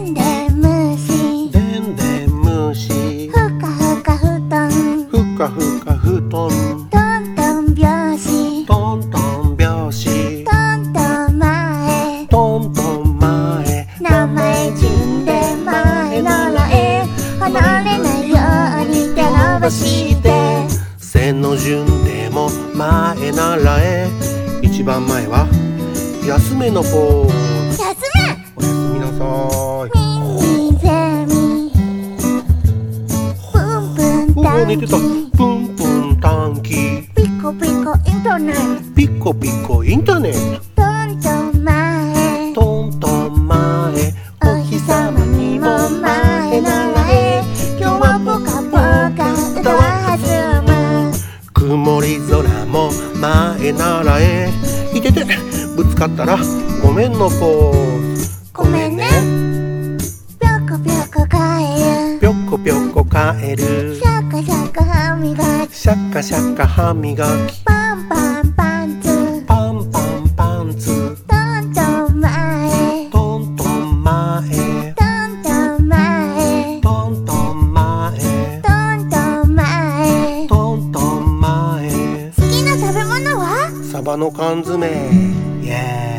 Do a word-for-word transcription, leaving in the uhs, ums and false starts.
んでん虫でんでん虫ふかふか布団ふかふか布団トントン拍子トントン拍子トントン前トントン前名前順で前習え離れないように手伸ばして線の順でも前習え一番前は休めのポーズ休おやすみなさーいめミンゼミプンプンおお短寝てた期プンプン短期ピコピコイントネッピコピコインターネットトントン前トントン前お日様にも前習え今日はポカポカ歌は弾む曇り空も前習えいててぶつかったらごめんのポーズごめんねぴょこぴょこ帰るぴょこぴょこ帰るシャカシャカ歯磨きシャカシャカ歯磨きパンパンパンツパンパンパンツトントン前トントン前トントン前トントン前トントン前トントン前好きな食べ物はサバの缶詰イエーイ